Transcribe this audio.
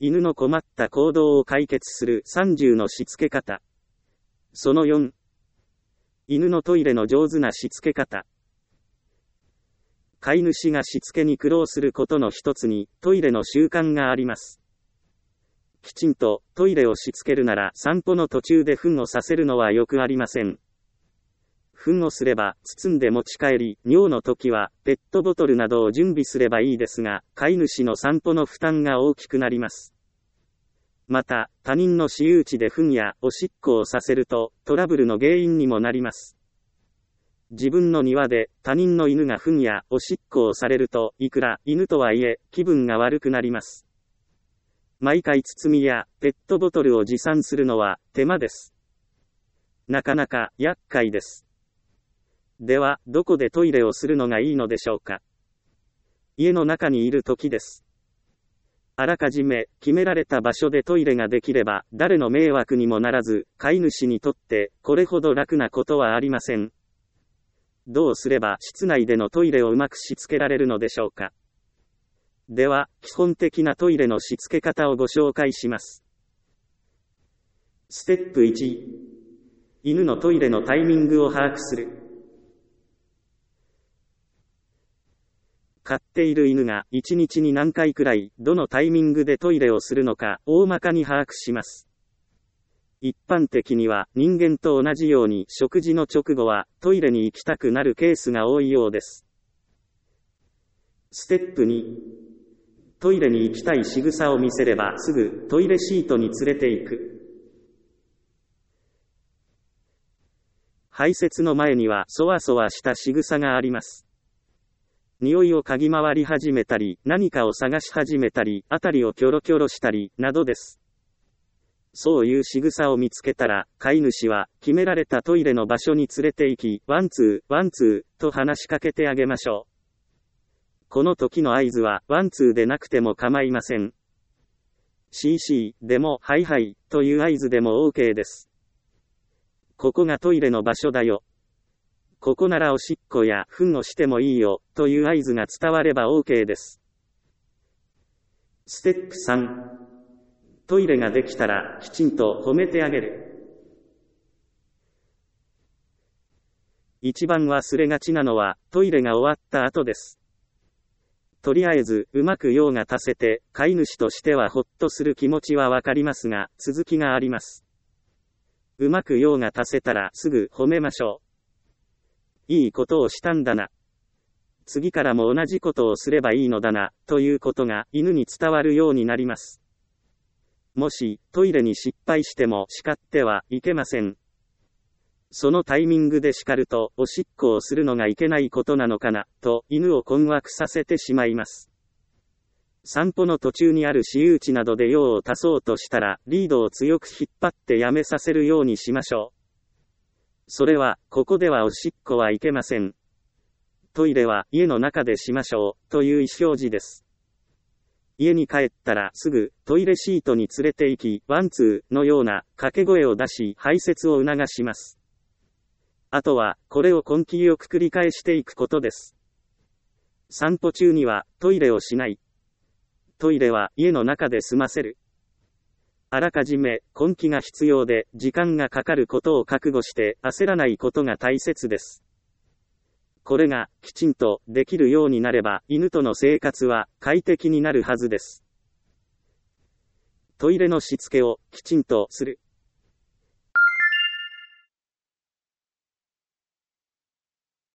犬の困った行動を解決する30のしつけ方。その4。犬のトイレの上手なしつけ方。飼い主がしつけに苦労することの一つに、トイレの習慣があります。きちんとトイレをしつけるなら散歩の途中で糞をさせるのはよくありません。糞をすれば包んで持ち帰り、尿の時はペットボトルなどを準備すればいいですが、飼い主の散歩の負担が大きくなります。また、他人の私有地で糞やおしっこをさせるとトラブルの原因にもなります。自分の庭で他人の犬が糞やおしっこをされると、いくら犬とはいえ気分が悪くなります。毎回包みやペットボトルを持参するのは手間です。なかなか厄介です。では、どこでトイレをするのがいいのでしょうか。家の中にいる時です。あらかじめ決められた場所でトイレができれば、誰の迷惑にもならず、飼い主にとってこれほど楽なことはありません。どうすれば室内でのトイレをうまくしつけられるのでしょうか。では、基本的なトイレのしつけ方をご紹介します。ステップ1。犬のトイレのタイミングを把握する。飼っている犬が1日に何回くらい、どのタイミングでトイレをするのか、大まかに把握します。一般的には人間と同じように食事の直後はトイレに行きたくなるケースが多いようです。ステップ2。トイレに行きたい仕草を見せればすぐトイレシートに連れて行く。排泄の前にはそわそわした仕草があります。匂いを嗅ぎ回り始めたり、何かを探し始めたり、あたりをキョロキョロしたり、などです。そういう仕草を見つけたら、飼い主は決められたトイレの場所に連れて行き、ワンツー、ワンツー、と話しかけてあげましょう。この時の合図は、ワンツーでなくても構いません。CC でも、はいはい、という合図でも OK です。ここがトイレの場所だよ。ここならおしっこや糞をしてもいいよ、という合図が伝われば OK です。ステップ3。トイレができたら、きちんと褒めてあげる。一番忘れがちなのは、トイレが終わった後です。とりあえず、うまく用が足せて、飼い主としてはほっとする気持ちはわかりますが、続きがあります。うまく用が足せたらすぐ褒めましょう。いいことをしたんだな。次からも同じことをすればいいのだな、ということが犬に伝わるようになります。もし、トイレに失敗しても叱ってはいけません。そのタイミングで叱ると、おしっこをするのがいけないことなのかな、と犬を困惑させてしまいます。散歩の途中にある私有地などで用を足そうとしたら、リードを強く引っ張ってやめさせるようにしましょう。それは、ここではおしっこはいけません。トイレは家の中でしましょう、という意思表示です。家に帰ったらすぐトイレシートに連れて行き、ワンツーのような掛け声を出し排泄を促します。あとは、これを根気よく繰り返していくことです。散歩中にはトイレをしない。トイレは家の中で済ませる。あらかじめ根気が必要で時間がかかることを覚悟して焦らないことが大切です。これがきちんとできるようになれば犬との生活は快適になるはずです。トイレのしつけをきちんとする。